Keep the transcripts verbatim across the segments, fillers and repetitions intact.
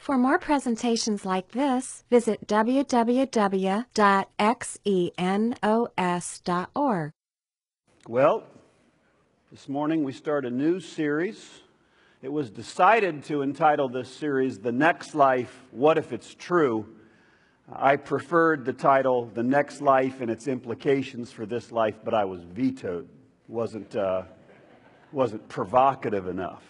For more presentations like this, visit w w w dot xenos dot org. Well, this morning we start a new series. It was decided to entitle this series, The Next Life, What If It's True? I preferred the title, The Next Life and Its Implications for This Life, but I was vetoed. It wasn't, uh, wasn't provocative enough.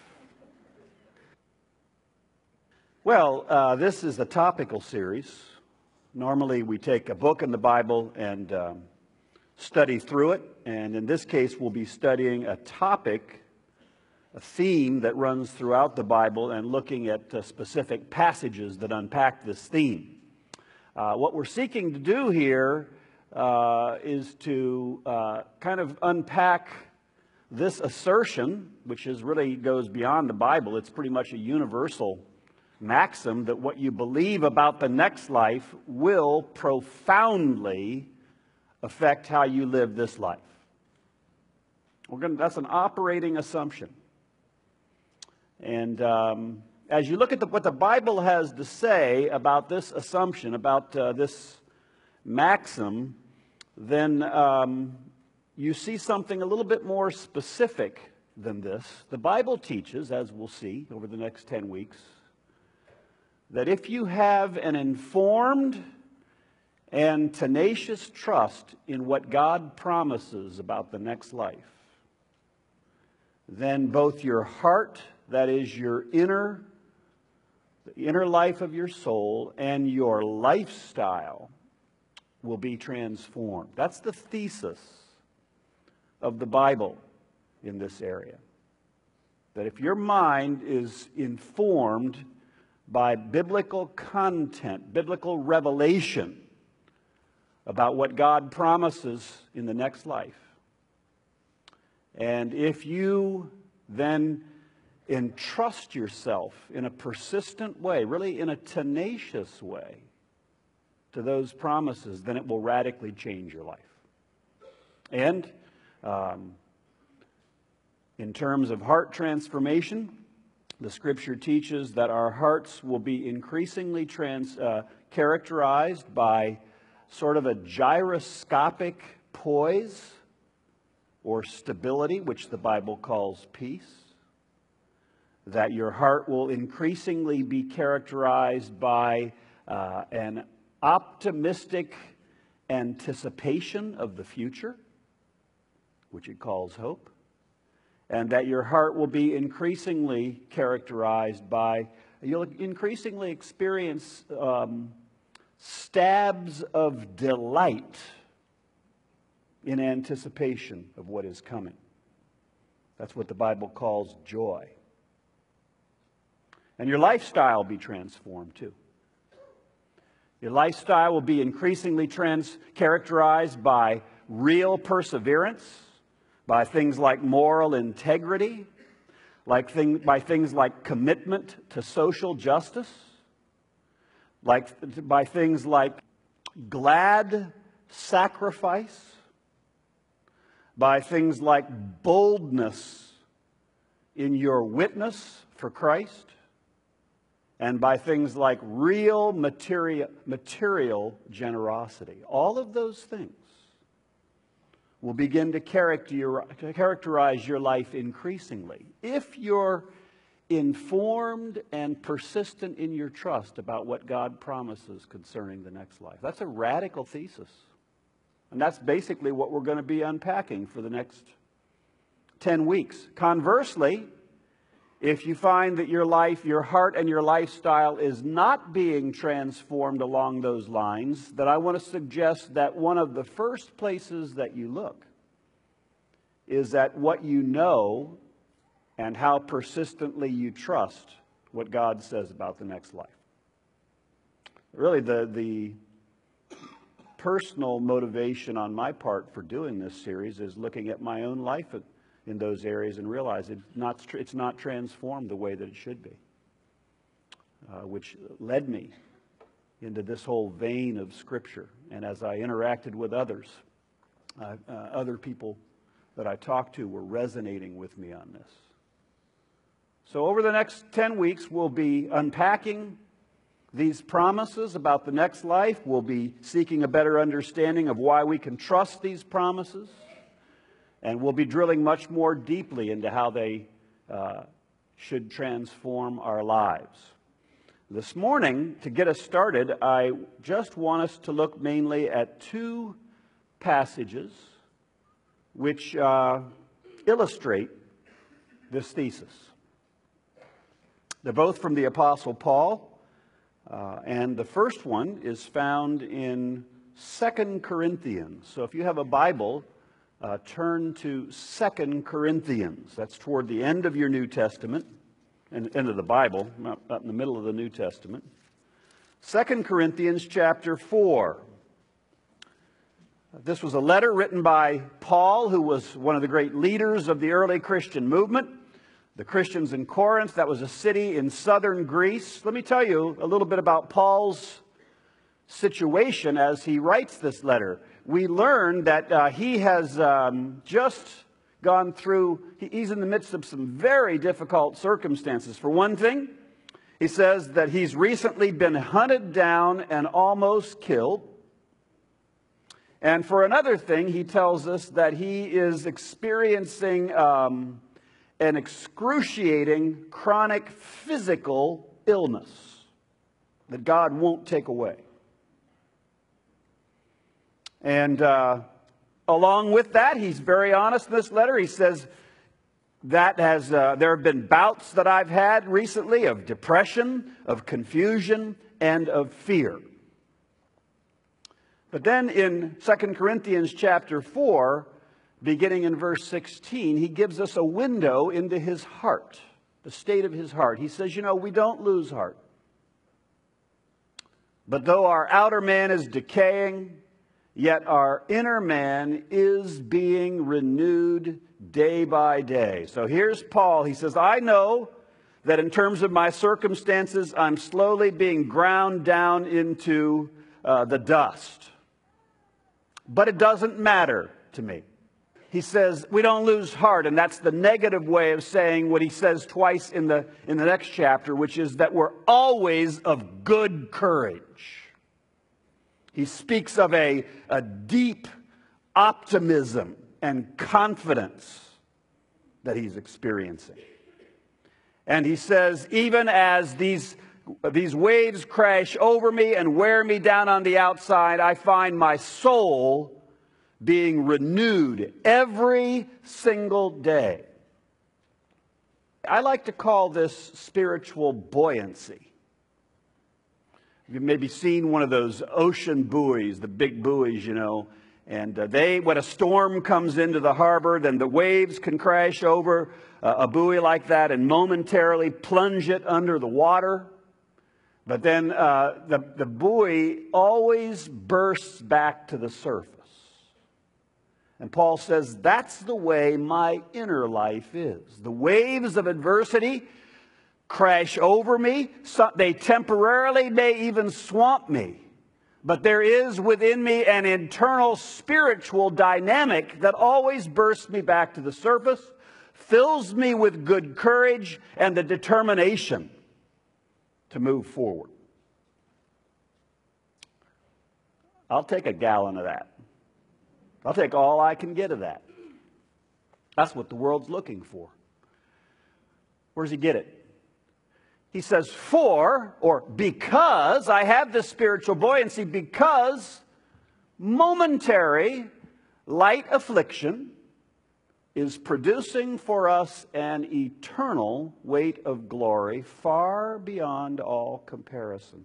Well, uh, this is a topical series. Normally we take a book in the Bible and um, study through it, and in this case we'll be studying a topic, a theme that runs throughout the Bible and looking at uh, specific passages that unpack this theme. Uh, what we're seeking to do here uh, is to uh, kind of unpack this assertion, which is really goes beyond the Bible. It's pretty much a universal maxim that what you believe about the next life will profoundly affect how you live this life. We're going to, that's an operating assumption. And um, as you look at the, what the Bible has to say about this assumption, about uh, this maxim, then um, you see something a little bit more specific than this. The Bible teaches, as we'll see over the next ten weeks, that if you have an informed and tenacious trust in what God promises about the next life, then both your heart, that is your inner, the inner life of your soul, and your lifestyle will be transformed. That's the thesis of the Bible in this area. That if your mind is informed by biblical content, biblical revelation about what God promises in the next life, and if you then entrust yourself in a persistent way, really in a tenacious way, to those promises, then it will radically change your life. And um, in terms of heart transformation, the Scripture teaches that our hearts will be increasingly trans, uh, characterized by sort of a gyroscopic poise or stability, which the Bible calls peace. That your heart will increasingly be characterized by uh, an optimistic anticipation of the future, which it calls hope. And that your heart will be increasingly characterized by, you'll increasingly experience um, stabs of delight in anticipation of what is coming. That's what the Bible calls joy. And your lifestyle will be transformed too. Your lifestyle will be increasingly trans- characterized by real perseverance, by things like moral integrity, like thing, by things like commitment to social justice, like by things like glad sacrifice, by things like boldness in your witness for Christ, and by things like real material, material generosity. All of those things will begin to characterize your life increasingly if you're informed and persistent in your trust about what God promises concerning the next life. That's a radical thesis. And that's basically what we're going to be unpacking for the next ten weeks. Conversely, if you find that your life, your heart, and your lifestyle is not being transformed along those lines, then I want to suggest that one of the first places that you look is at what you know and how persistently you trust what God says about the next life. Really, the, the personal motivation on my part for doing this series is looking at my own life in those areas and realize it's not, it's not transformed the way that it should be, uh, which led me into this whole vein of Scripture. And as I interacted with others, uh, uh, other people that I talked to were resonating with me on this. So over the next ten weeks, we'll be unpacking these promises about the next life. We'll be seeking a better understanding of why we can trust these promises. And we'll be drilling much more deeply into how they uh, should transform our lives. This morning, to get us started, I just want us to look mainly at two passages which uh, illustrate this thesis. They're both from the Apostle Paul. Uh, and the first one is found in Second Corinthians. So if you have a Bible, uh, turn to Second Corinthians. That's toward the end of your New Testament, and end of the Bible, not, not in the middle of the New Testament. Second Corinthians chapter four. This was a letter written by Paul, who was one of the great leaders of the early Christian movement. The Christians in Corinth, that was a city in southern Greece. Let me tell you a little bit about Paul's situation as he writes this letter. We learn that uh, he has um, just gone through, he, he's in the midst of some very difficult circumstances. For one thing, he says that he's recently been hunted down and almost killed. And for another thing, he tells us that he is experiencing Um, an excruciating chronic physical illness that God won't take away. And uh, along with that, he's very honest in this letter. He says that has uh, there have been bouts that I've had recently of depression, of confusion, and of fear. But then in Second Corinthians chapter four, beginning in verse sixteen, he gives us a window into his heart, the state of his heart. He says, you know, we don't lose heart. But though our outer man is decaying, yet our inner man is being renewed day by day. So here's Paul. He says, I know that in terms of my circumstances, I'm slowly being ground down into uh, the dust. But it doesn't matter to me. He says we don't lose heart, and that's the negative way of saying what he says twice in the, in the next chapter, which is that we're always of good courage. He speaks of a, a deep optimism and confidence that he's experiencing. And he says, even as these, these waves crash over me and wear me down on the outside, I find my soul being renewed every single day. I like to call this spiritual buoyancy. You've maybe seen one of those ocean buoys, the big buoys, you know, and uh, they, when a storm comes into the harbor, then the waves can crash over uh, a buoy like that and momentarily plunge it under the water. But then uh, the, the buoy always bursts back to the surface. And Paul says, that's the way my inner life is. The waves of adversity crash over me. So they temporarily may even swamp me. But there is within me an internal spiritual dynamic that always bursts me back to the surface, fills me with good courage and the determination to move forward. I'll take a gallon of that. I'll take all I can get of that. That's what the world's looking for. Where does he get it? He says, for, or because I have this spiritual buoyancy, because momentary light affliction is producing for us an eternal weight of glory far beyond all comparison.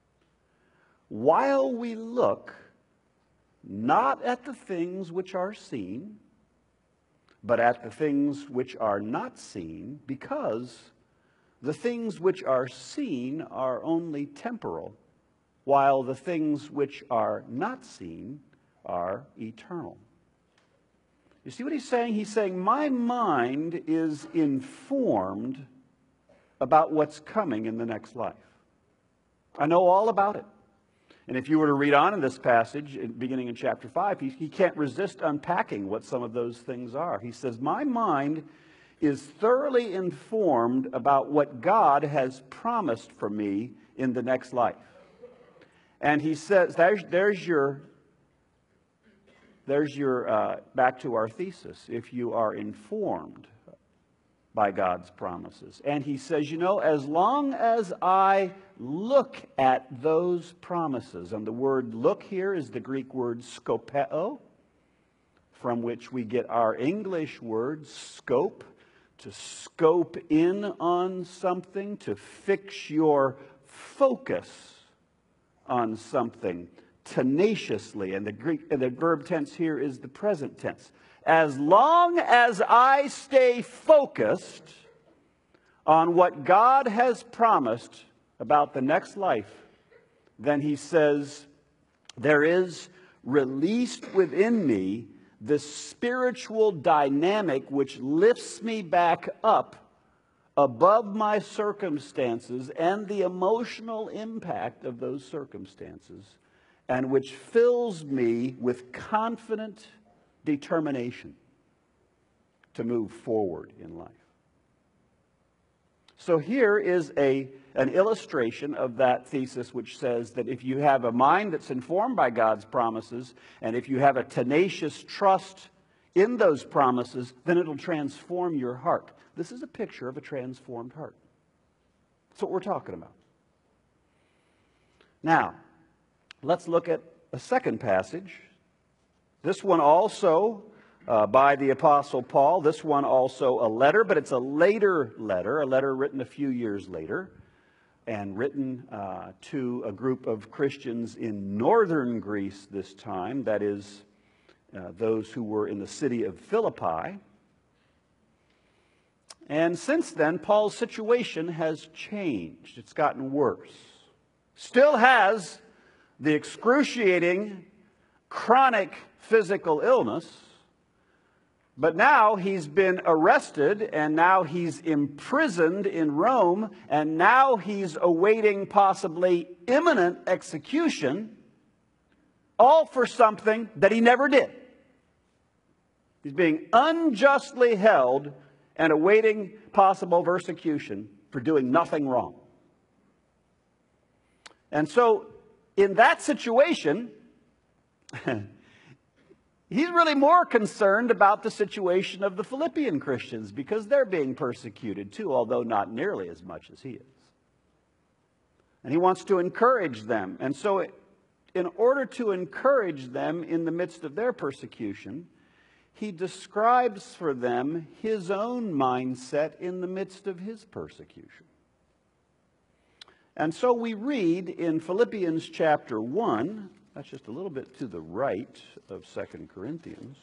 While we look not at the things which are seen, but at the things which are not seen, because the things which are seen are only temporal, while the things which are not seen are eternal. You see what he's saying? He's saying, my mind is informed about what's coming in the next life. I know all about it. And if you were to read on in this passage, beginning in chapter five, he, he can't resist unpacking what some of those things are. He says, my mind is thoroughly informed about what God has promised for me in the next life. And he says, there's, there's your, there's your uh, back to our thesis, if you are informed by God's promises. And he says, you know, as long as I look at those promises, and the word look here is the Greek word skopeo, from which we get our English word scope, to scope in on something, to fix your focus on something tenaciously. And the Greek, and the verb tense here is the present tense. As long as I stay focused on what God has promised about the next life, then he says, there is released within me this spiritual dynamic which lifts me back up above my circumstances and the emotional impact of those circumstances, and which fills me with confident determination to move forward in life. So here is a, an illustration of that thesis, which says that if you have a mind that's informed by God's promises, and if you have a tenacious trust in those promises, then it'll transform your heart. This is a picture of a transformed heart. That's what we're talking about. Now, let's look at a second passage. This one also uh, by the Apostle Paul. This one also a letter, but it's a later letter, a letter written a few years later, and written uh, to a group of Christians in northern Greece this time, that is, uh, those who were in the city of Philippi. And since then, Paul's situation has changed. It's gotten worse. Still has the excruciating, chronic physical illness, but now he's been arrested, and now he's imprisoned in Rome, and now he's awaiting possibly imminent execution, all for something that he never did. He's being unjustly held and awaiting possible persecution for doing nothing wrong. And so, in that situation, he's really more concerned about the situation of the Philippian Christians, because they're being persecuted too, although not nearly as much as he is. And he wants to encourage them. And so, in order to encourage them in the midst of their persecution, he describes for them his own mindset in the midst of his persecution. And so we read in Philippians chapter one, that's just a little bit to the right of Second Corinthians,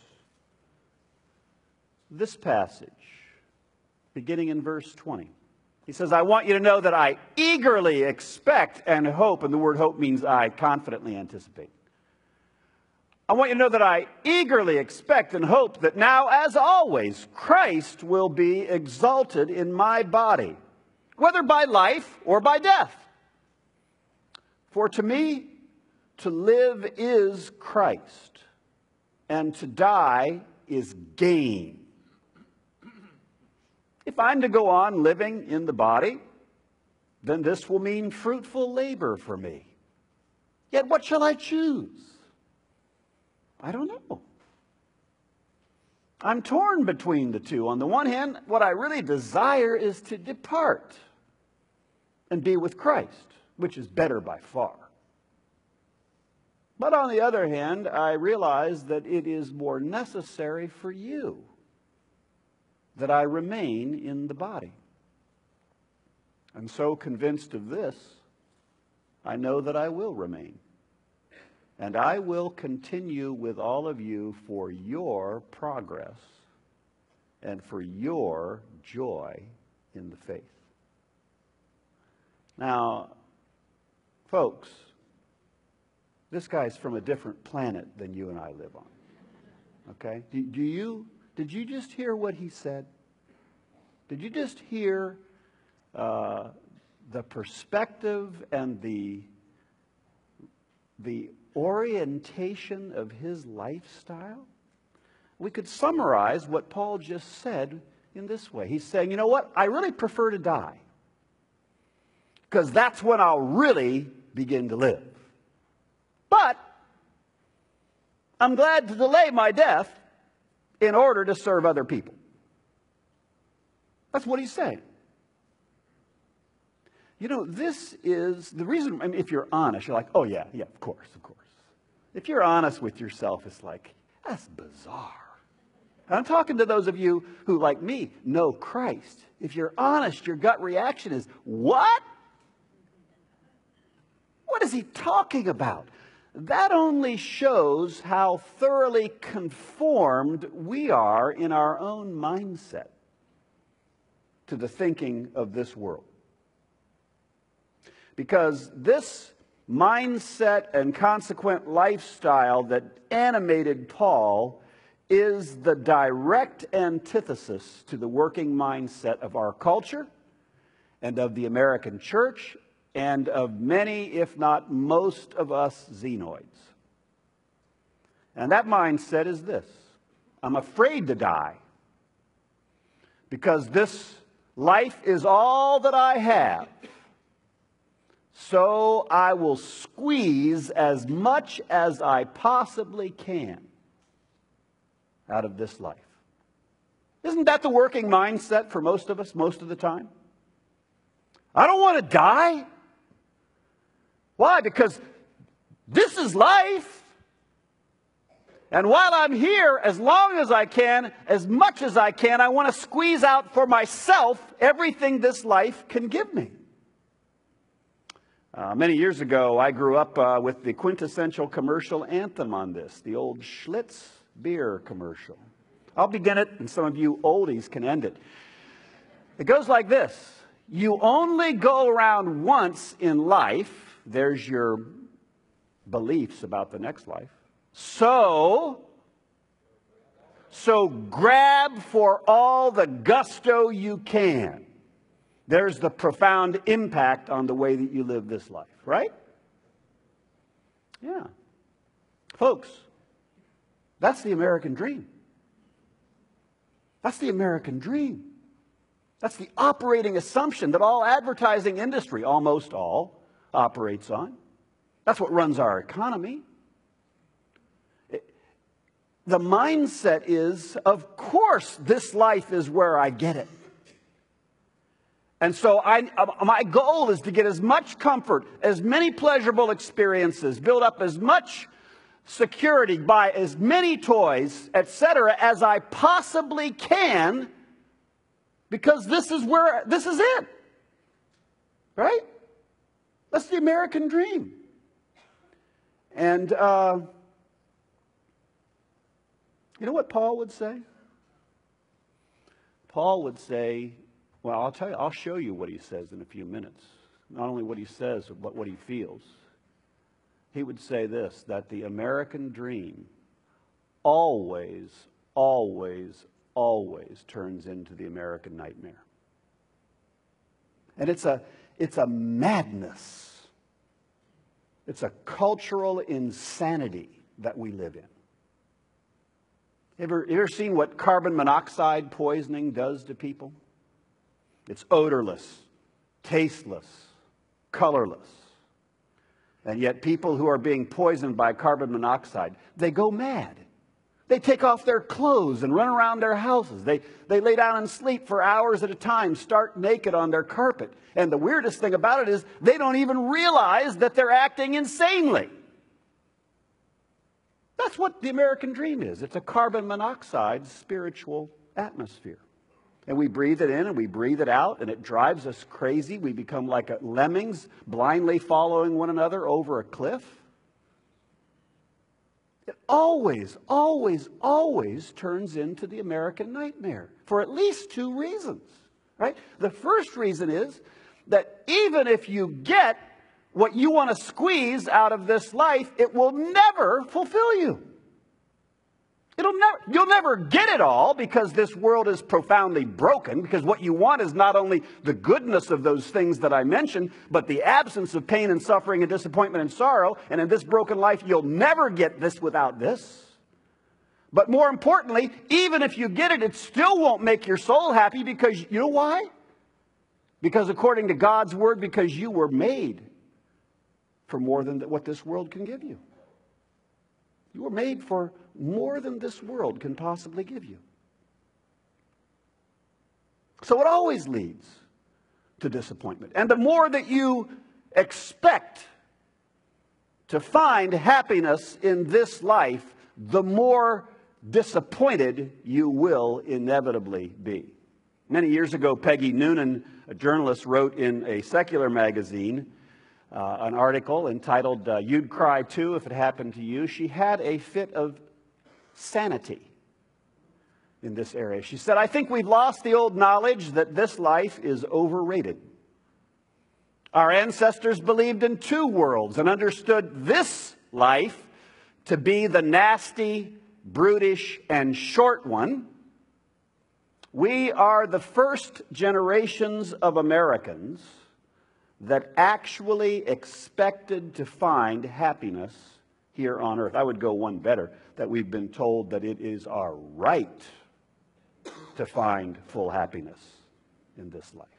this passage, beginning in verse twenty. He says, I want you to know that I eagerly expect and hope, and the word hope means I confidently anticipate. I want you to know that I eagerly expect and hope that now, as always, Christ will be exalted in my body, whether by life or by death. For to me, to live is Christ, and to die is gain. If I'm to go on living in the body, then this will mean fruitful labor for me. Yet what shall I choose? I don't know. I'm torn between the two. On the one hand, what I really desire is to depart and be with Christ, which is better by far. But on the other hand, I realize that it is more necessary for you that I remain in the body. And so, convinced of this, I know that I will remain. And I will continue with all of you for your progress and for your joy in the faith. Now, folks, this guy's from a different planet than you and I live on. Okay? Do, do you, did you just hear what he said? Did you just hear uh, the perspective and the, the orientation of his lifestyle? We could summarize what Paul just said in this way. He's saying, you know what? I really prefer to die, because that's when I'll really begin to live. But I'm glad to delay my death in order to serve other people. That's what he's saying. You know, this is the reason. I mean, if you're honest, you're like, oh, yeah, yeah, of course, of course. If you're honest with yourself, it's like, that's bizarre. I'm talking to those of you who, like me, know Christ. If you're honest, your gut reaction is, what? What is he talking about? That only shows how thoroughly conformed we are in our own mindset to the thinking of this world. Because this mindset and consequent lifestyle that animated Paul is the direct antithesis to the working mindset of our culture and of the American church and of many, if not most of us xenoids. And that mindset is this: I'm afraid to die because this life is all that I have. So I will squeeze as much as I possibly can out of this life. Isn't that the working mindset for most of us most of the time? I don't want to die. Why? Because this is life. And while I'm here, as long as I can, as much as I can, I want to squeeze out for myself everything this life can give me. Uh, many years ago, I grew up uh, with the quintessential commercial anthem on this, the old Schlitz beer commercial. I'll begin it, and some of you oldies can end it. It goes like this: you only go around once in life. There's your beliefs about the next life. So, so grab for all the gusto you can. There's the profound impact on the way that you live this life, right? Yeah. Folks, that's the American dream. That's the American dream. That's the operating assumption that all advertising industry, almost all, operates on. That's what runs our economy. It, the mindset is, of course, this life is where I get it. And so I, my goal is to get as much comfort, as many pleasurable experiences, build up as much security, buy as many toys, et cetera, as I possibly can, because this is where, this is it. Right? That's the American dream. And uh, you know what Paul would say? Paul would say, well, I'll tell you, I'll show you what he says in a few minutes. Not only what he says, but what he feels. He would say this, that the American dream always, always, always turns into the American nightmare. And it's a, it's a madness. It's a cultural insanity that we live in. Ever, ever seen what carbon monoxide poisoning does to people? It's odorless, tasteless, colorless. And yet people who are being poisoned by carbon monoxide, they go mad. They take off their clothes and run around their houses. They, they lay down and sleep for hours at a time, stark naked on their carpet. And the weirdest thing about it is they don't even realize that they're acting insanely. That's what the American dream is. It's a carbon monoxide spiritual atmosphere. And we breathe it in and we breathe it out, and it drives us crazy. We become like lemmings, blindly following one another over a cliff. It always, always, always turns into the American nightmare for at least two reasons, right? The first reason is that even if you get what you want to squeeze out of this life, it will never fulfill you. It'll never, you'll never get it all, because this world is profoundly broken, because what you want is not only the goodness of those things that I mentioned, but the absence of pain and suffering and disappointment and sorrow. And in this broken life, you'll never get this without this. But more importantly, even if you get it, it still won't make your soul happy, because you know why? Because according to God's word, because you were made for more than what this world can give you. You were made for more than this world can possibly give you. So it always leads to disappointment. And the more that you expect to find happiness in this life, the more disappointed you will inevitably be. Many years ago, Peggy Noonan, a journalist, wrote in a secular magazine uh, an article entitled, uh, You'd Cry Too If It Happened to You. She had a fit of sanity in this area. She said, I think we've lost the old knowledge that this life is overrated. Our ancestors believed in two worlds and understood this life to be the nasty, brutish, and short one. We are the first generations of Americans that actually expected to find happiness here on earth. I would go one better, that we've been told that it is our right to find full happiness in this life.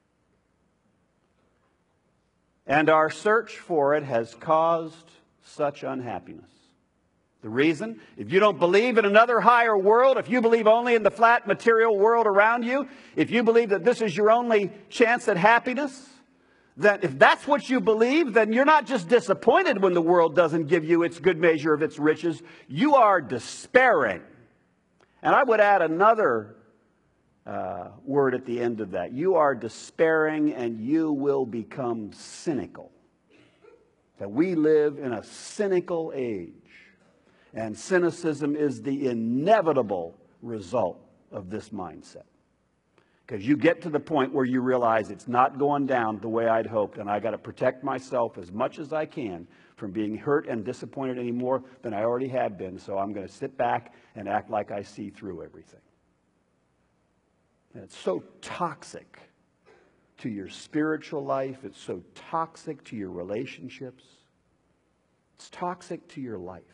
And our search for it has caused such unhappiness. The reason? If you don't believe in another higher world, if you believe only in the flat material world around you, if you believe that this is your only chance at happiness, then if that's what you believe, then you're not just disappointed when the world doesn't give you its good measure of its riches. You are despairing. And I would add another uh, word at the end of that. You are despairing, and you will become cynical. That we live in a cynical age. And cynicism is the inevitable result of this mindset. Because you get to the point where you realize it's not going down the way I'd hoped, and I got to protect myself as much as I can from being hurt and disappointed any more than I already have been. So I'm going to sit back and act like I see through everything. And it's so toxic to your spiritual life. It's so toxic to your relationships. It's toxic to your life.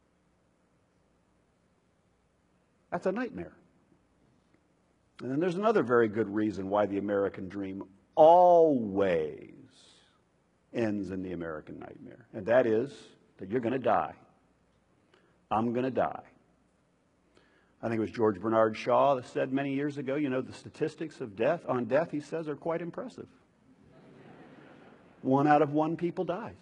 That's a nightmare. And then there's another very good reason why the American dream always ends in the American nightmare. And that is that you're going to die. I'm going to die. I think it was George Bernard Shaw that said many years ago, you know, the statistics of death on death, he says, are quite impressive. One out of one people dies.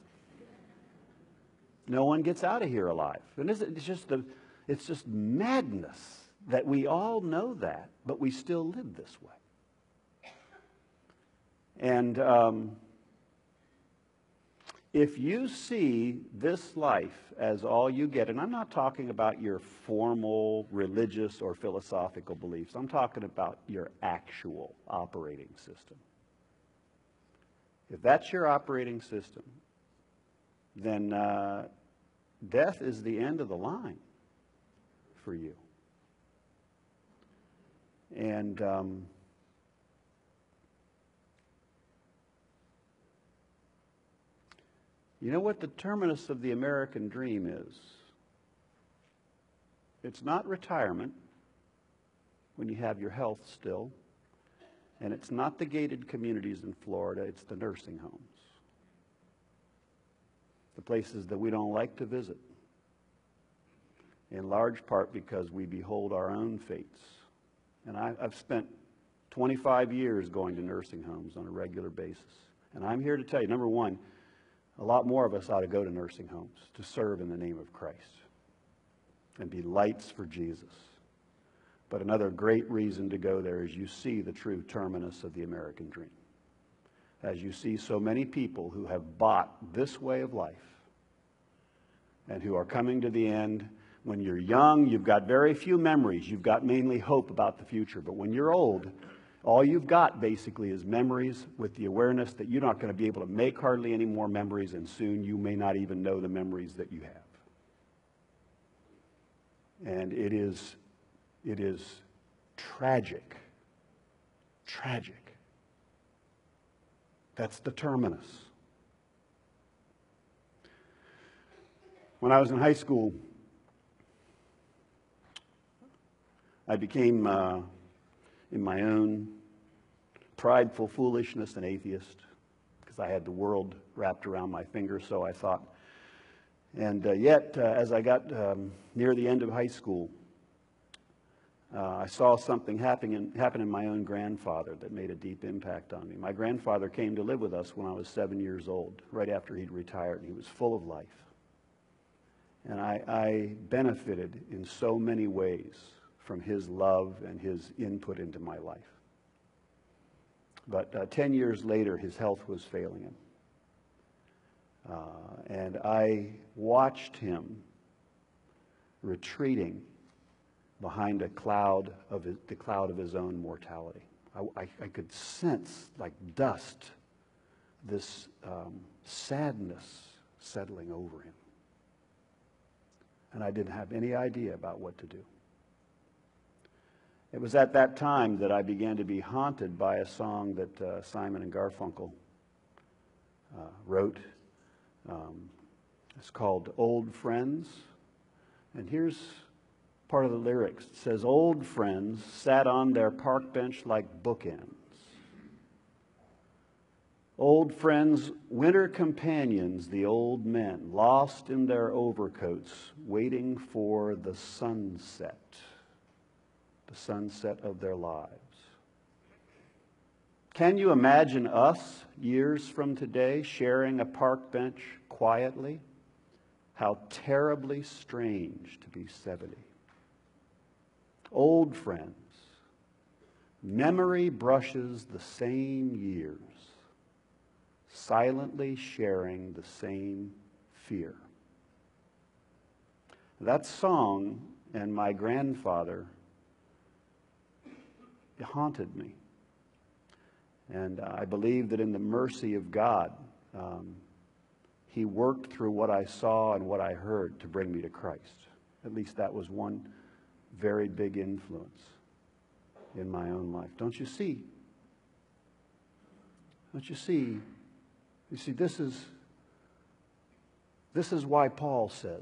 No one gets out of here alive. And it's just, the, it's just madness that we all know that, but we still live this way. And um, if you see this life as all you get, and I'm not talking about your formal religious or philosophical beliefs, I'm talking about your actual operating system. If that's your operating system, then uh, death is the end of the line for you. And um, you know what the terminus of the American dream is? It's not retirement when you have your health still, and it's not the gated communities in Florida, it's the nursing homes. The places that we don't like to visit, in large part because we behold our own fates. And I, I've spent twenty-five years going to nursing homes on a regular basis. And I'm here to tell you, number one, a lot more of us ought to go to nursing homes to serve in the name of Christ and be lights for Jesus. But another great reason to go there is you see the true terminus of the American dream. As you see so many people who have bought this way of life and who are coming to the end. When you're young, you've got very few memories. You've got mainly hope about the future. But when you're old, all you've got basically is memories with the awareness that you're not going to be able to make hardly any more memories, and soon you may not even know the memories that you have. And it is, it is tragic. Tragic. That's the terminus. When I was in high school, I became, uh, in my own prideful foolishness, an atheist, because I had the world wrapped around my finger, so I thought. And uh, yet, uh, as I got um, near the end of high school, uh, I saw something happen in, happen in my own grandfather that made a deep impact on me. My grandfather came to live with us when I was seven years old, right after he'd retired, and he was full of life. And I, I benefited in so many ways from his love and his input into my life. But uh, ten years later, his health was failing him. Uh, and I watched him retreating behind a cloud of his, the cloud of his own mortality. I, I, I could sense, like dust, this um, sadness settling over him. And I didn't have any idea about what to do. It was at that time that I began to be haunted by a song that uh, Simon and Garfunkel uh, wrote. Um, it's called Old Friends. And here's part of the lyrics. It says, old friends sat on their park bench like bookends. Old friends, winter companions, the old men, lost in their overcoats, waiting for the sunset, the sunset of their lives. Can you imagine us, years from today, sharing a park bench quietly? How terribly strange to be seventy. Old friends, memory brushes the same years, silently sharing the same fear. That song and my grandfather, it haunted me. And I believe that in the mercy of God, um, he worked through what I saw and what I heard to bring me to Christ. At least that was one very big influence in my own life. Don't you see? Don't you see? You see, this is, this is why Paul says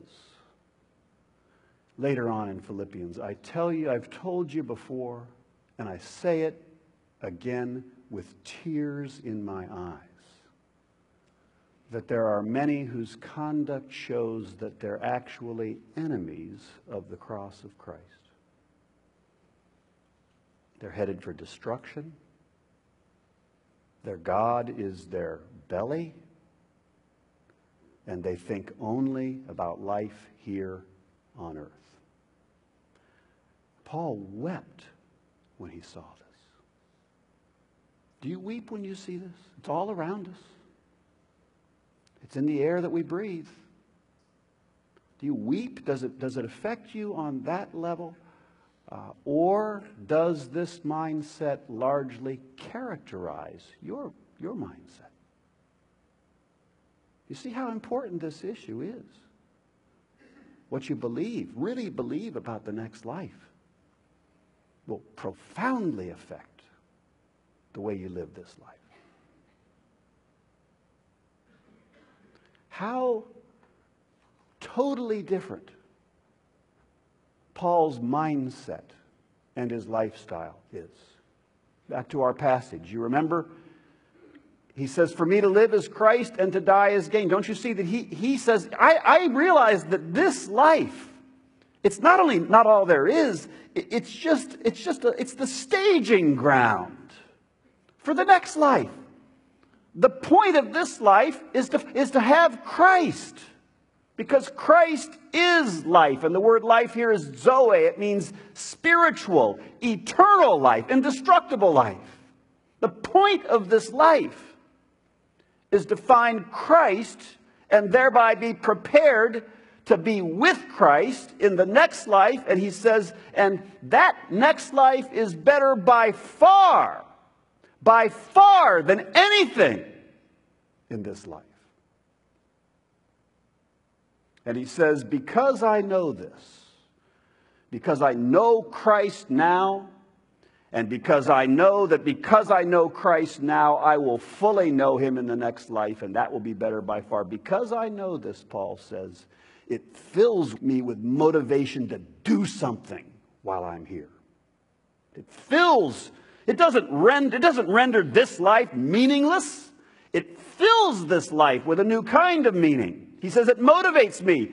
later on in Philippians, I tell you, I've told you before, and I say it again with tears in my eyes, that there are many whose conduct shows that they're actually enemies of the cross of Christ. They're headed for destruction. Their God is their belly, and they think only about life here on earth. Paul wept when he saw this. Do you weep when you see this? It's all around us. It's in the air that we breathe. Do you weep? Does it, does it affect you on that level? Uh, or does this mindset largely characterize your, your mindset? You see how important this issue is. What you believe, really believe about the next life, will profoundly affect the way you live this life. How totally different Paul's mindset and his lifestyle is. Back to our passage. You remember, he says, for me to live is Christ and to die is gain. Don't you see that he, he says, I, I realize that this life, it's not only not all there is, it, it's just, it's just, a, it's the staging ground for the next life. The point of this life is to, is to have Christ. Because Christ is life. And the word life here is Zoe. It means spiritual, eternal life, indestructible life. The point of this life is to find Christ and thereby be prepared to be with Christ in the next life. And he says, and that next life is better by far, by far than anything in this life. And he says, because I know this, because I know Christ now, and because I know that because I know Christ now, I will fully know him in the next life, and that will be better by far. Because I know this, Paul says, it fills me with motivation to do something while I'm here. It fills. It doesn't render, it doesn't render this life meaningless. It fills this life with a new kind of meaning. He says it motivates me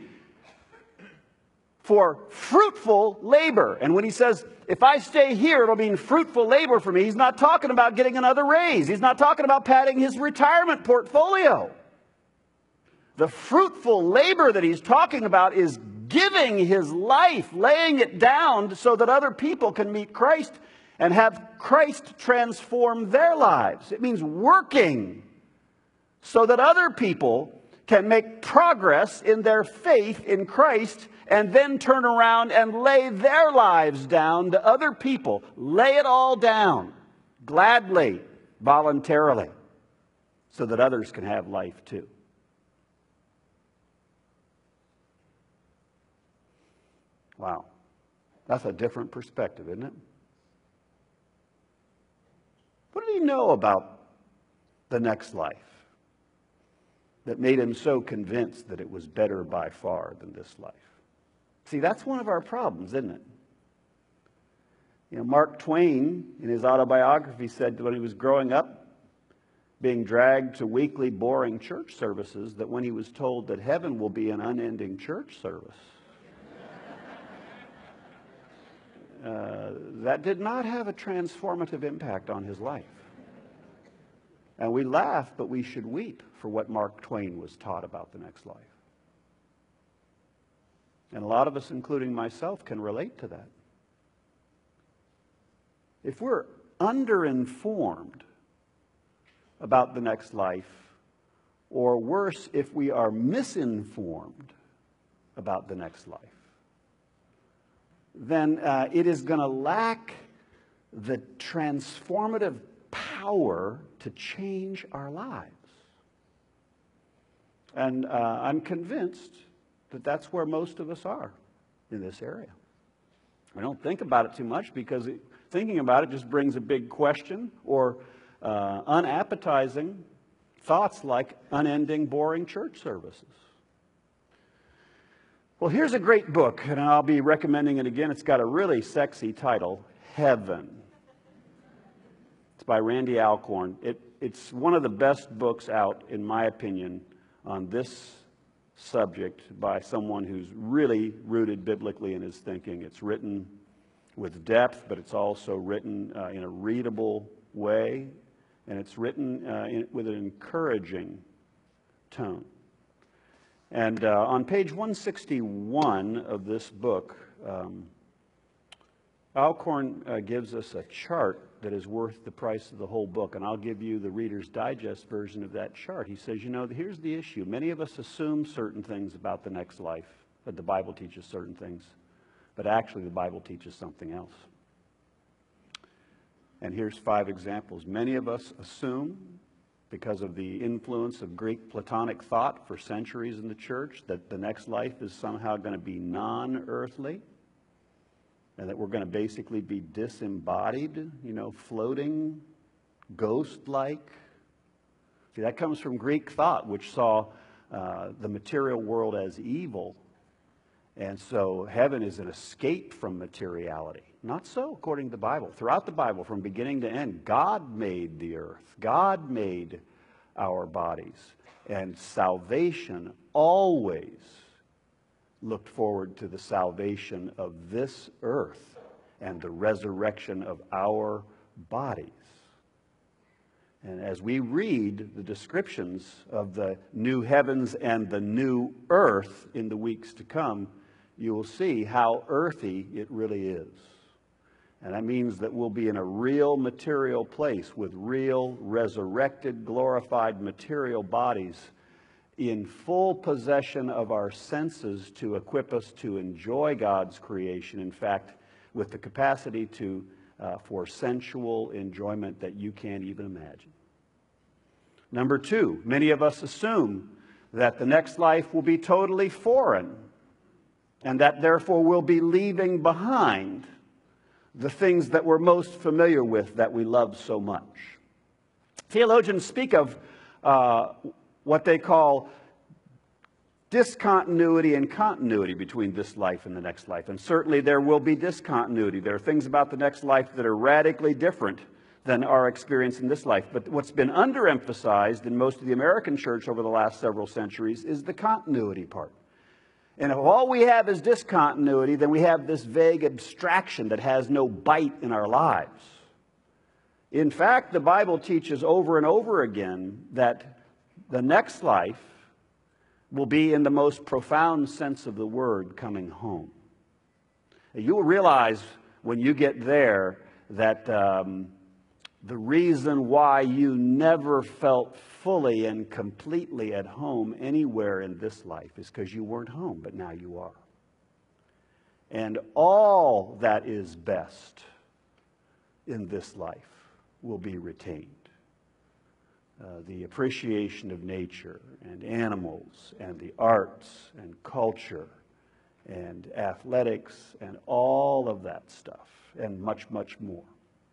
for fruitful labor. And when he says, if I stay here, it'll mean fruitful labor for me, he's not talking about getting another raise. He's not talking about padding his retirement portfolio. The fruitful labor that he's talking about is giving his life, laying it down so that other people can meet Christ and have Christ transform their lives. It means working so that other people can make progress in their faith in Christ and then turn around and lay their lives down to other people. Lay it all down, gladly, voluntarily, so that others can have life too. Wow. That's a different perspective, isn't it? What did he know about the next life that made him so convinced that it was better by far than this life? See, that's one of our problems, isn't it? You know, Mark Twain, in his autobiography, said that when he was growing up, being dragged to weekly boring church services, that when he was told that heaven will be an unending church service, uh, that did not have a transformative impact on his life. And we laugh, but we should weep for what Mark Twain was taught about the next life. And a lot of us, including myself, can relate to that. If we're underinformed about the next life, or worse, if we are misinformed about the next life, then uh, it is going to lack the transformative power to change our lives. And uh, I'm convinced that that's where most of us are in this area. I don't think about it too much because it, thinking about it just brings a big question or uh, unappetizing thoughts like unending, boring church services. Well, here's a great book, and I'll be recommending it again. It's got a really sexy title, Heaven. It's by Randy Alcorn. It, it's one of the best books out, in my opinion, on this subject by someone who's really rooted biblically in his thinking. It's written with depth, but it's also written uh, in a readable way, and it's written uh, in, with an encouraging tone. And uh, on page one sixty-one of this book, um, Alcorn uh, gives us a chart that is worth the price of the whole book. And I'll give you the Reader's Digest version of that chart. He says, you know, here's the issue. Many of us assume certain things about the next life, that the Bible teaches certain things. But actually, the Bible teaches something else. And here's five examples. Many of us assume, because of the influence of Greek Platonic thought for centuries in the church, that the next life is somehow going to be non-earthly, and that we're going to basically be disembodied, you know, floating, ghost-like. See, that comes from Greek thought, which saw uh, the material world as evil. And so heaven is an escape from materiality. Not so, according to the Bible. Throughout the Bible, from beginning to end, God made the earth. God made our bodies. And salvation always looked forward to the salvation of this earth and the resurrection of our bodies. And as we read the descriptions of the new heavens and the new earth in the weeks to come, you will see how earthy it really is. And that means that we'll be in a real material place with real resurrected, glorified material bodies in full possession of our senses to equip us to enjoy God's creation. In fact, with the capacity to uh, for sensual enjoyment that you can't even imagine. Number two, many of us assume that the next life will be totally foreign and that therefore we'll be leaving behind the things that we're most familiar with that we love so much. Theologians speak of uh, what they call discontinuity and continuity between this life and the next life. And certainly there will be discontinuity. There are things about the next life that are radically different than our experience in this life. But what's been underemphasized in most of the American church over the last several centuries is the continuity part. And if all we have is discontinuity, then we have this vague abstraction that has no bite in our lives. In fact, the Bible teaches over and over again that the next life will be, in the most profound sense of the word, coming home. You will realize when you get there that um, the reason why you never felt fully and completely at home anywhere in this life is because you weren't home, but now you are. And all that is best in this life will be retained. Uh, the appreciation of nature and animals and the arts and culture and athletics and all of that stuff and much, much more.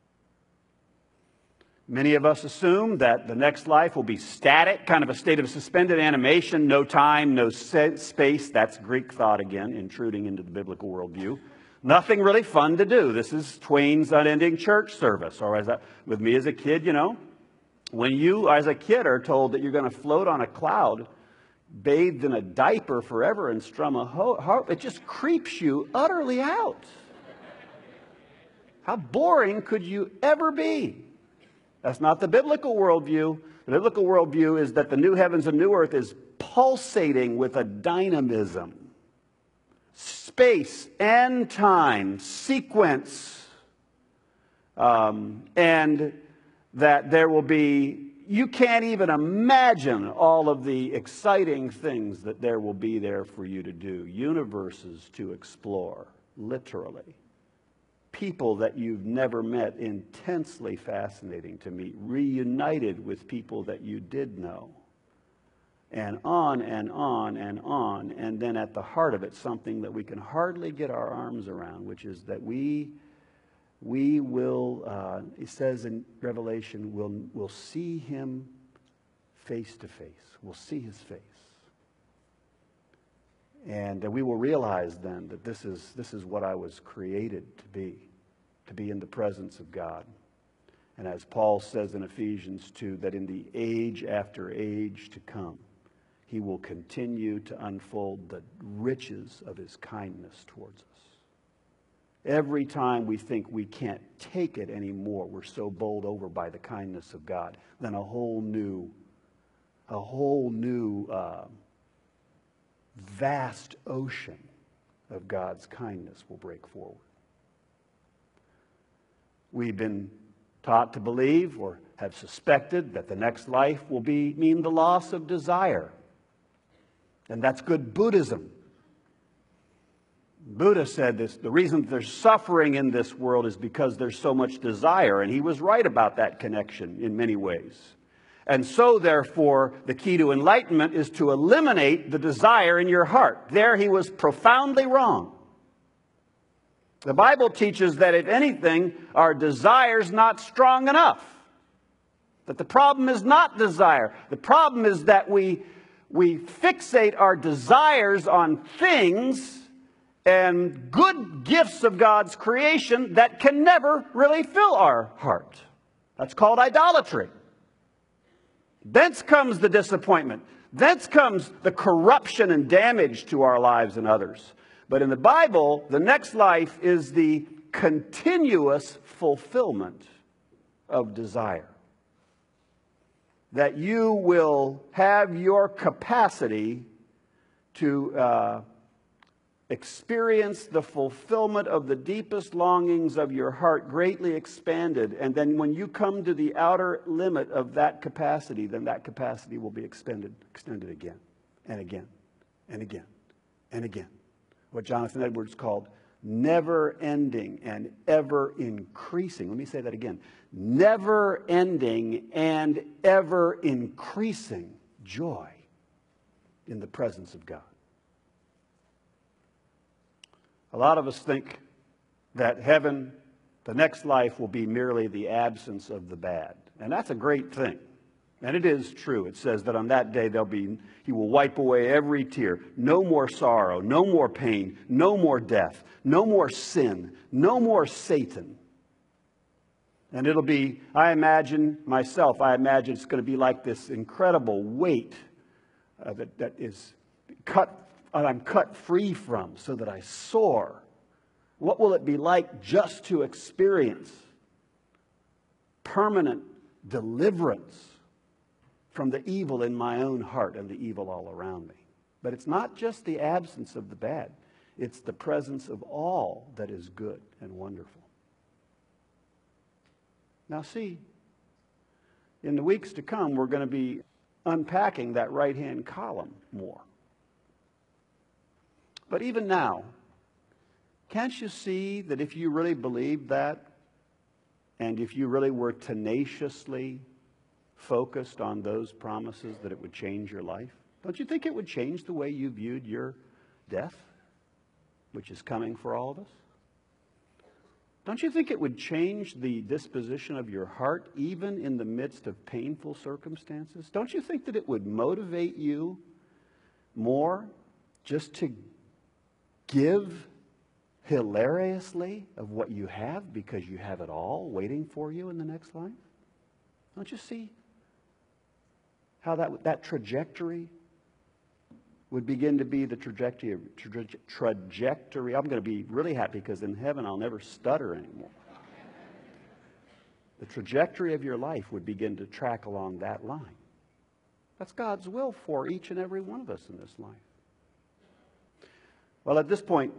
Many of us assume that the next life will be static, kind of a state of suspended animation, no time, no space. That's Greek thought again, intruding into the biblical worldview. Nothing really fun to do. This is Twain's unending church service. Or as I, with me as a kid, you know, when you as a kid are told that you're going to float on a cloud, bathed in a diaper forever and strum a harp, it just creeps you utterly out. How boring could you ever be? That's not the biblical worldview. The biblical worldview is that the new heavens and new earth is pulsating with a dynamism. Space and time, sequence, um, and that there will be, you can't even imagine all of the exciting things that there will be there for you to do. Universes to explore, literally. People that you've never met, intensely fascinating to meet, reunited with people that you did know, and on and on and on. And then at the heart of it, something that we can hardly get our arms around, which is that we we will, uh, it says in Revelation, we'll, we'll see him face to face. We'll see his face. And we will realize then that this is, this is what I was created to be, to be in the presence of God. And as Paul says in Ephesians two, that in the age after age to come, he will continue to unfold the riches of his kindness towards us. Every time we think we can't take it anymore, we're so bowled over by the kindness of God, then a whole new, a whole new uh, vast ocean of God's kindness will break forward. We've been taught to believe or have suspected that the next life will be mean the loss of desire. And that's good Buddhism. Buddha said this, the reason there's suffering in this world is because there's so much desire. And he was right about that connection in many ways. And so, therefore, the key to enlightenment is to eliminate the desire in your heart. There he was profoundly wrong. The Bible teaches that, if anything, our desire's not strong enough. That the problem is not desire. The problem is that we, we fixate our desires on things and good gifts of God's creation that can never really fill our heart. That's called idolatry. Thence comes the disappointment. Thence comes the corruption and damage to our lives and others. But in the Bible, the next life is the continuous fulfillment of desire. That you will have your capacity to uh, experience the fulfillment of the deepest longings of your heart greatly expanded. And then when you come to the outer limit of that capacity, then that capacity will be extended, extended again and again and again and again. What Jonathan Edwards called never-ending and ever-increasing. Let me say that again. Never-ending and ever-increasing joy in the presence of God. A lot of us think that heaven, the next life, will be merely the absence of the bad. And that's a great thing. And it is true. It says that on that day there'll be, he will wipe away every tear. No more sorrow, no more pain, no more death, no more sin, no more Satan. And it'll be, I imagine myself, I imagine it's going to be like this incredible weight uh, that, that is cut, I'm cut free from so that I soar. What will it be like just to experience permanent deliverance from the evil in my own heart and the evil all around me? But it's not just the absence of the bad. It's the presence of all that is good and wonderful. Now see, in the weeks to come, we're going to be unpacking that right-hand column more. But even now, can't you see that if you really believed that, and if you really were tenaciously focused on those promises, that it would change your life? Don't you think it would change the way you viewed your death, which is coming for all of us? Don't you think it would change the disposition of your heart, even in the midst of painful circumstances? Don't you think that it would motivate you more just to give hilariously of what you have, because you have it all waiting for you in the next life? Don't you see how that, that trajectory would begin to be the trajectory, tra- trajectory. I'm going to be really happy because in heaven I'll never stutter anymore. The trajectory of your life would begin to track along that line. That's God's will for each and every one of us in this life. Well, at this point,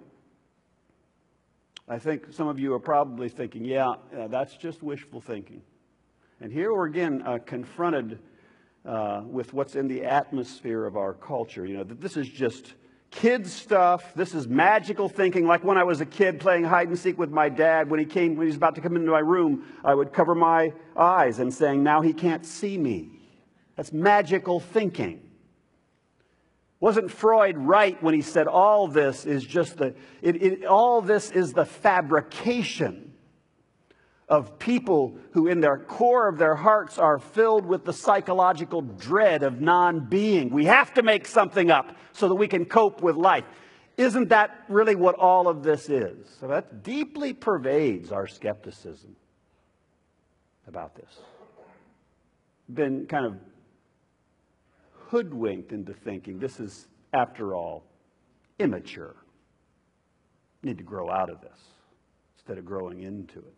I think some of you are probably thinking, yeah, yeah that's just wishful thinking. And here we're again uh, confronted Uh, with what's in the atmosphere of our culture. You know, that this is just kid stuff. This is magical thinking. Like when I was a kid playing hide and seek with my dad, when he came, when he was about to come into my room, I would cover my eyes and saying, now he can't see me. That's magical thinking. Wasn't Freud right when he said all this is just the, it, it, all this is the fabrication of people who in their core of their hearts are filled with the psychological dread of non-being. We have to make something up so that we can cope with life. Isn't that really what all of this is? So that deeply pervades our skepticism about this. Been kind of hoodwinked into thinking this is, after all, immature. Need to grow out of this instead of growing into it.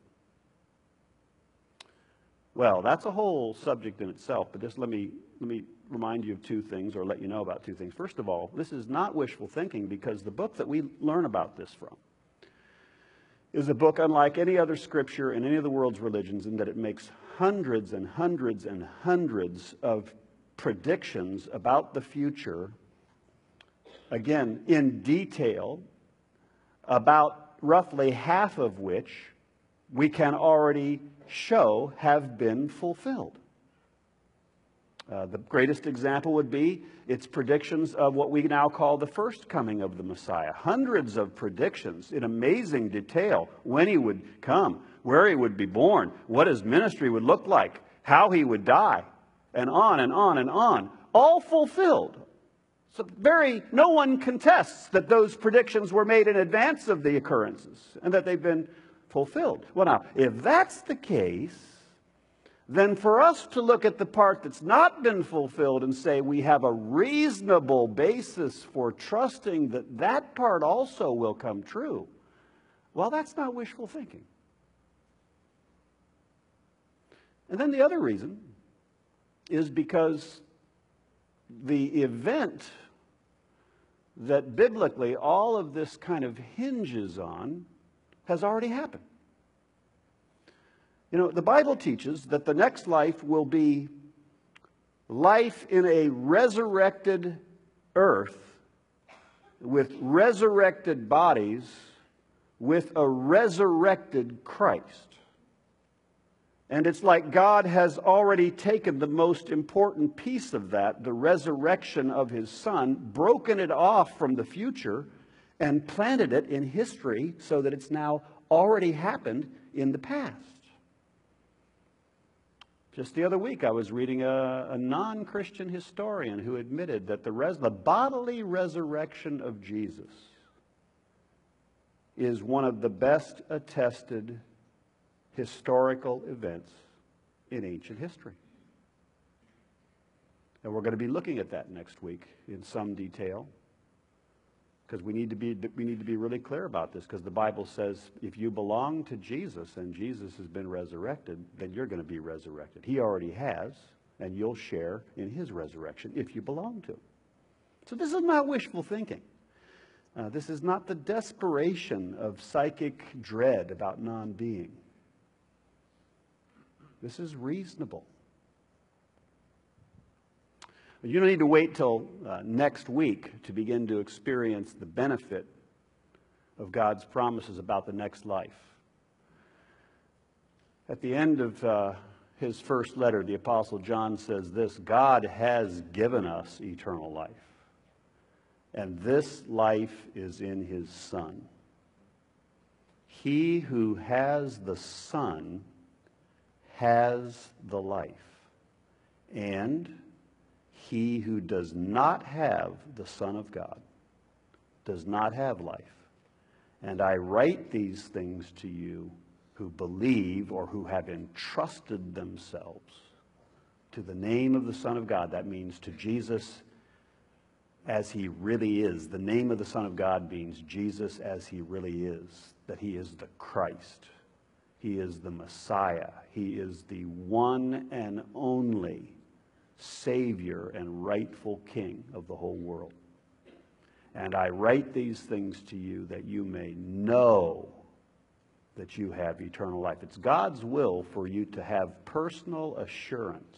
Well, that's a whole subject in itself, but just let me, let me remind you of two things, or let you know about two things. First of all, this is not wishful thinking, because the book that we learn about this from is a book unlike any other scripture in any of the world's religions, in that it makes hundreds and hundreds and hundreds of predictions about the future, again, in detail, about roughly half of which we can already show have been fulfilled. Uh, the greatest example would be its predictions of what we now call the first coming of the Messiah. Hundreds of predictions in amazing detail: when he would come, where he would be born, what his ministry would look like, how he would die, and on and on and on. All fulfilled. So very, no one contests that those predictions were made in advance of the occurrences and that they've been fulfilled. Well, now, if that's the case, then for us to look at the part that's not been fulfilled and say we have a reasonable basis for trusting that that part also will come true, well, that's not wishful thinking. And then the other reason is because the event that biblically all of this kind of hinges on has already happened. You know, the Bible teaches that the next life will be life in a resurrected earth with resurrected bodies with a resurrected Christ. And it's like God has already taken the most important piece of that, the resurrection of his Son, broken it off from the future, and planted it in history so that it's now already happened in the past. Just the other week, I was reading a, a non-Christian historian who admitted that the, res, the bodily resurrection of Jesus is one of the best attested historical events in ancient history. And we're going to be looking at that next week in some detail, because we need to be we need to be really clear about this, because the Bible says if you belong to Jesus and Jesus has been resurrected, then you're going to be resurrected. He already has, and you'll share in his resurrection if you belong to him. So this is not wishful thinking. Uh, this is not the desperation of psychic dread about non-being. This is reasonable. But you don't need to wait till uh, next week to begin to experience the benefit of God's promises about the next life. At the end of uh, his first letter, the Apostle John says this: God has given us eternal life, and this life is in his Son. He who has the Son has the life, and he who does not have the Son of God does not have life. And I write these things to you who believe or who have entrusted themselves to the name of the Son of God. That means to Jesus as he really is. The name of the Son of God means Jesus as he really is, that he is the Christ. He is the Messiah. He is the one and only Savior and rightful King of the whole world. And I write these things to you that you may know that you have eternal life. It's God's will for you to have personal assurance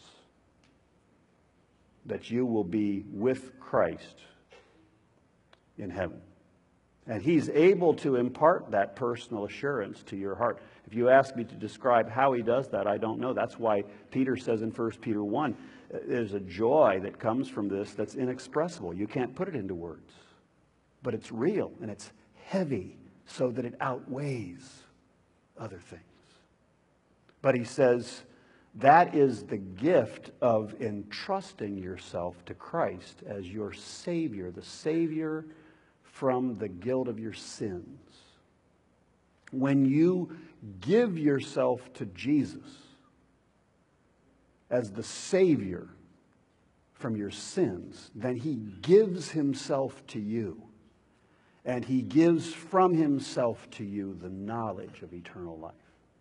that you will be with Christ in heaven. And he's able to impart that personal assurance to your heart. If you ask me to describe how he does that, I don't know. That's why Peter says in First Peter one, there's a joy that comes from this that's inexpressible. You can't put it into words. But it's real, and it's heavy so that it outweighs other things. But he says that is the gift of entrusting yourself to Christ as your Savior, the Savior from the guilt of your sins. When you give yourself to Jesus as the Savior from your sins, then he gives himself to you. And he gives from himself to you the knowledge of eternal life.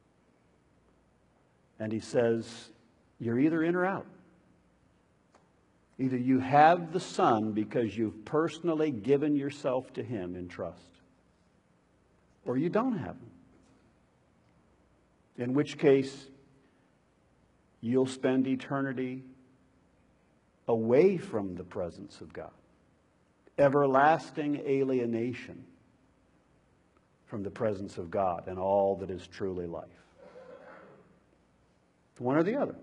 And he says, you're either in or out. Either you have the Son because you've personally given yourself to him in trust, or you don't have him. In which case, you'll spend eternity away from the presence of God. Everlasting alienation from the presence of God and all that is truly life. One or the other.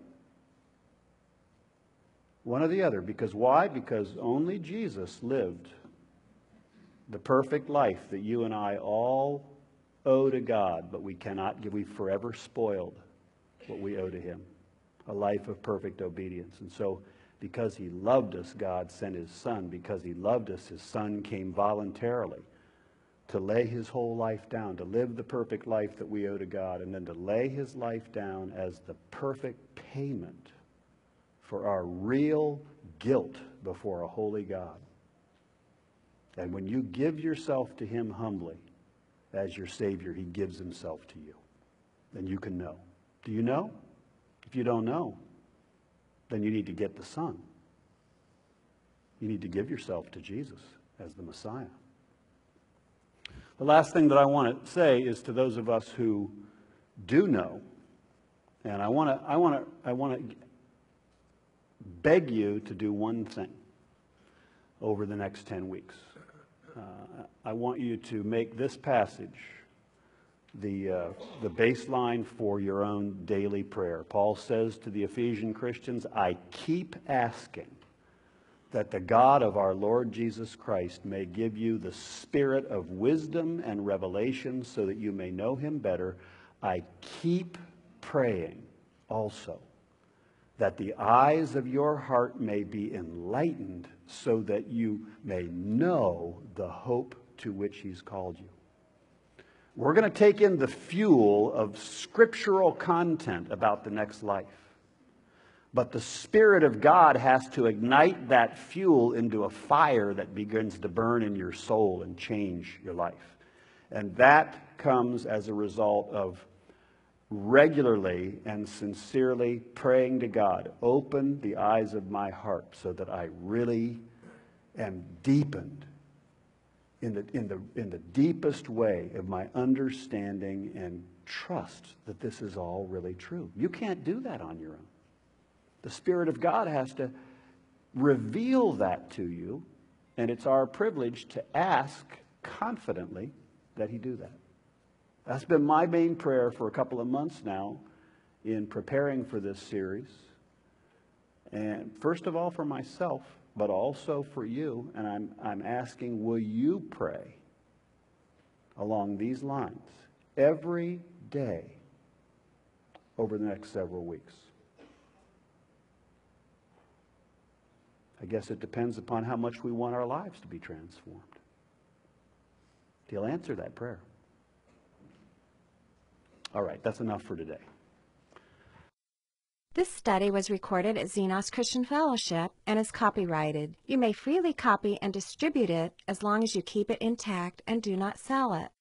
One or the other. Because why? Because only Jesus lived the perfect life that you and I all owe to God, but we cannot give. We've forever spoiled what we owe to him. A life of perfect obedience. And so, because he loved us, God sent his Son. Because he loved us, his Son came voluntarily to lay his whole life down, to live the perfect life that we owe to God, and then to lay his life down as the perfect payment for our real guilt before a holy God. And when you give yourself to him humbly as your Savior, he gives himself to you. Then you can know. Do you know? If you don't know, then you need to get the Son. You need to give yourself to Jesus as the Messiah. The last thing that I want to say is to those of us who do know, and I want to I want to I want to beg you to do one thing over the next ten weeks. Uh, I want you to make this passage the uh, the baseline for your own daily prayer. Paul says to the Ephesian Christians, I keep asking that the God of our Lord Jesus Christ may give you the spirit of wisdom and revelation so that you may know him better. I keep praying also that the eyes of your heart may be enlightened, so that you may know the hope to which he's called you. We're going to take in the fuel of scriptural content about the next life. But the Spirit of God has to ignite that fuel into a fire that begins to burn in your soul and change your life. And that comes as a result of regularly and sincerely praying to God, open the eyes of my heart so that I really am deepened in the, in the, in the deepest way of my understanding and trust that this is all really true. You can't do that on your own. The Spirit of God has to reveal that to you, and it's our privilege to ask confidently that he do that. That's been my main prayer for a couple of months now in preparing for this series. And first of all for myself, but also for you. And I'm, I'm asking, will you pray along these lines every day over the next several weeks? I guess it depends upon how much we want our lives to be transformed. He'll answer that prayer. All right, that's enough for today. This study was recorded at Xenos Christian Fellowship and is copyrighted. You may freely copy and distribute it as long as you keep it intact and do not sell it.